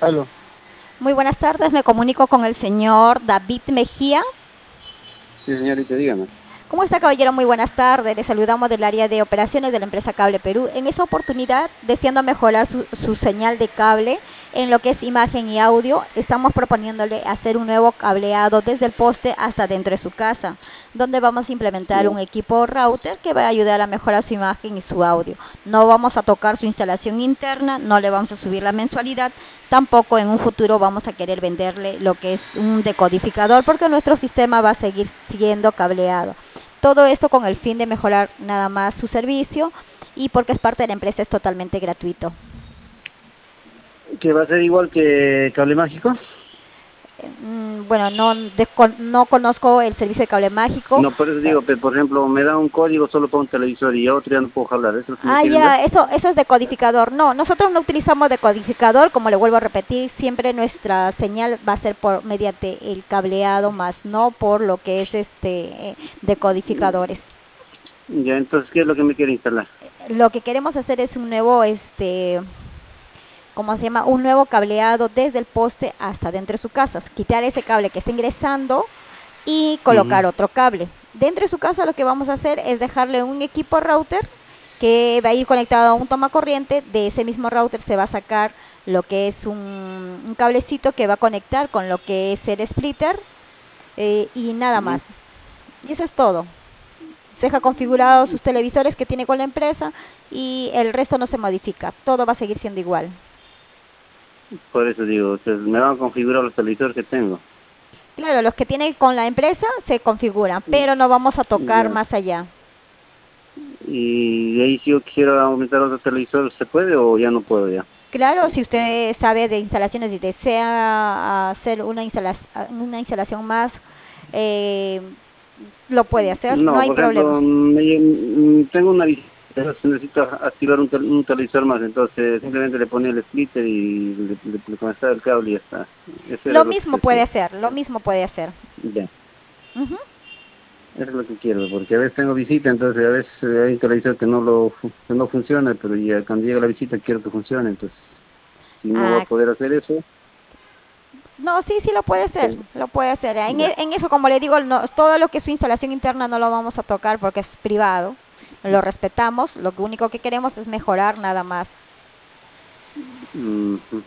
Aló, Muy buenas tardes, me comunico con el señor David Mejía. sí señorita, dígame. ¿Cómo está, caballero? Muy buenas tardes. Le saludamos del área de operaciones de la empresa Cable Perú. En esta oportunidad, deseando mejorar su señal de cable en lo que es imagen y audio, estamos proponiéndole hacer un nuevo cableado desde el poste hasta dentro de su casa, donde vamos a implementar Ya. un equipo router que va a ayudar a mejorar su imagen y su audio. No vamos a tocar su instalación interna, no le vamos a subir la mensualidad, tampoco en un futuro vamos a querer venderle lo que es un decodificador porque nuestro sistema va a seguir siendo cableado. Todo esto con el fin de mejorar nada más su servicio y porque es parte de la empresa, es totalmente gratuito. ¿Que va a ser igual que Cable Mágico? Bueno, no conozco el servicio de cable mágico. No, por eso digo, por ejemplo, me da un código solo para un televisor y otro ya no puedo hablar. ¿Eso es lo que me Ah, quieren dar? ya, eso es decodificador. No, nosotros no utilizamos decodificador, como le vuelvo a repetir, siempre nuestra señal va a ser por mediante el cableado, más no por lo que es decodificadores. Ya, entonces, ¿qué es lo que me quiere instalar? Lo que queremos hacer es un nuevo ¿cómo se llama? Un nuevo cableado desde el poste hasta dentro de su casa. Quitar ese cable que está ingresando y Ujú. colocar otro cable. Dentro de su casa lo que vamos a hacer es dejarle un equipo router que va a ir conectado a un toma corriente. De ese mismo router se va a sacar lo que es un cablecito que va a conectar con lo que es el splitter y nada Ujú. más. Y eso es todo. Se deja configurados sus televisores que tiene con la empresa y el resto no se modifica. Todo va a seguir siendo igual. Por eso digo, me van a configurar los televisores que tengo. Claro, los que tiene con la empresa se configuran, pero no vamos a tocar Ya. más allá. Y de ahí si yo quisiera aumentar otro televisor, ¿se puede o ya no puedo ya? Claro, si usted sabe de instalaciones y desea hacer una instalación más, eh, lo puede hacer, no No, hay por ejemplo, problema. tengo una visita, necesito activar un televisor más, entonces simplemente le ponía el splitter y le conectaba el cable y ya está. Eso era Lo lo que se mismo puede hacía. hacer, lo mismo puede hacer. Ya, Ujú. eso es lo que quiero, porque a veces tengo visita, entonces a veces hay un televisor que no funciona, pero ya cuando llega la visita quiero que funcione, entonces si no va a Ah, poder hacer eso, no, sí, sí lo puede hacer, pues, lo puede hacer. ya. En eso, como le digo, todo lo que es su instalación interna no lo vamos a tocar porque es privado. Lo respetamos, lo único que queremos es mejorar nada más. Ujú.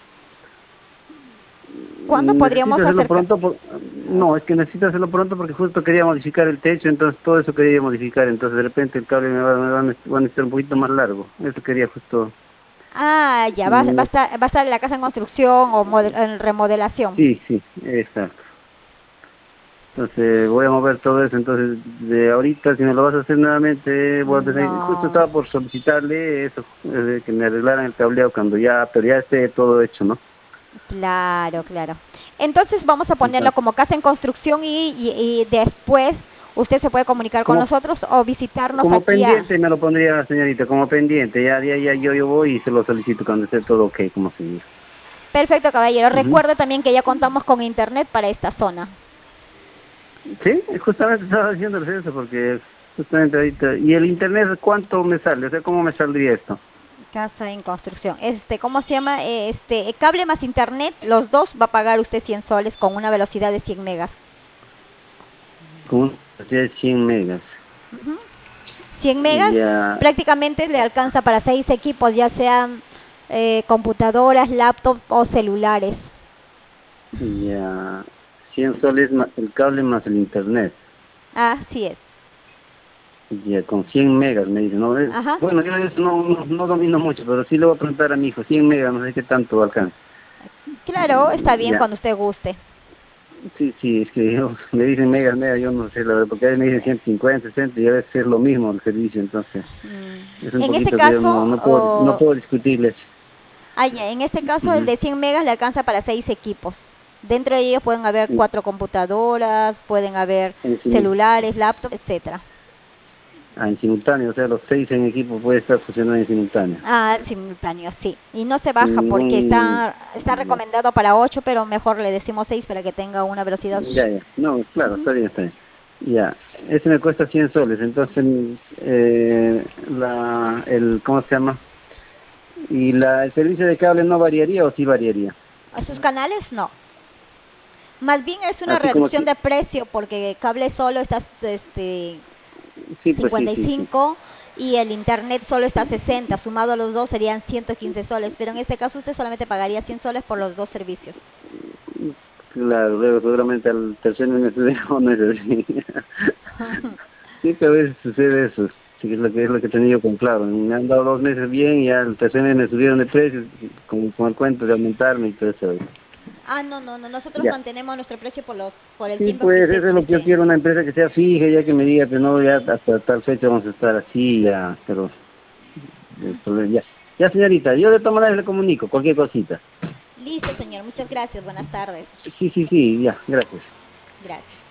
¿Cuándo Necesito podríamos hacerlo acercar? pronto. No, es que necesito hacerlo pronto porque justo quería modificar el techo, entonces todo eso quería modificar. Entonces de repente el cable va a necesitar un poquito más largo. Eso quería justo. Ah, ya, mm, va a estar la casa en construcción o en remodelación. Sí, sí, exacto. Entonces voy a mover todo eso. Entonces de ahorita, si me lo vas a hacer nuevamente, voy a empezar. Justo No, estaba por solicitarle eso, que me arreglaran el cableado cuando ya, pero ya esté todo hecho, ¿no? claro, claro. Entonces vamos a ponerlo Entonces, como casa en construcción y después usted se puede comunicar con como nosotros o visitarnos Como aquí a... pendiente me lo pondría, señorita, como pendiente. Ya yo voy y se lo solicito cuando esté todo ok, como se dice. Perfecto, caballero. Ujú. Recuerde también que ya contamos con internet para esta zona. Sí, justamente estaba diciéndoles eso, porque justamente ahorita... ¿Y el internet cuánto me sale? O sea, ¿cómo me saldría esto? Casa en construcción. ¿Cómo se llama? Cable más internet, los dos va a pagar usted 100 soles con una velocidad de 100 megas. Con una capacidad de 100 megas. 100 megas Ya, prácticamente le alcanza para 6 equipos, ya sean computadoras, laptops o celulares. ya. 100 soles el cable más el internet. Así es. Ya, con 100 megas me dice, ¿no? Ajá. Bueno, yo eso no domino mucho, pero sí le voy a preguntar a mi hijo. 100 megas, no sé qué tanto alcanza. Claro, está bien Ya. cuando usted guste. Sí, sí, es que me dicen mega, yo no sé, la verdad, porque a veces me dicen 150, 60 y a veces es lo mismo el servicio, entonces es un En este poquito que yo caso, no puedo discutirles. en este caso el Ujú. de 100 megas le alcanza para 6 equipos. Dentro de ellos pueden haber En, 4 computadoras, pueden haber en simu- celulares, laptops, etcétera. en simultáneo, o sea, los 6 en equipo puede estar funcionando en simultáneo. Ah, simultáneo, sí. Y no se Sin baja porque ningún... está Ya, recomendado para 8, pero mejor le decimos 6 para que tenga una velocidad. ya. No, claro, está bien, está bien. Ya, ese me cuesta 100 soles, entonces, ¿cómo se llama? ¿Y el servicio de cable no variaría o sí variaría? ¿A sus canales? No. Más bien es una Así como reducción que, de precio porque cable solo está sí, pues sí, cincuenta y sí, sí. cinco y el internet solo está a 60. Sumado los dos serían 115 soles, pero en este caso usted solamente pagaría 100 soles por los dos servicios. Claro, luego seguramente al tercer mes no es así. Sí, que a veces sucede eso. Sí, es lo que he tenido con claro. Me han dado 2 meses bien y al tercer mes me subieron de precio, con el cuento de aumentarme y todo eso. Ah, no, no, no, nosotros Ya. mantenemos nuestro precio por el Sí, tiempo que pues usted eso es lo que yo desee. quiero, una empresa que sea fija, ya que me diga que no, ya hasta tal fecha vamos a estar así, ya, pero ya. Ya, señorita, yo de todas maneras le comunico, cualquier cosita. Listo, señor, muchas gracias, buenas tardes. Sí, sí, sí, ya, gracias. Gracias.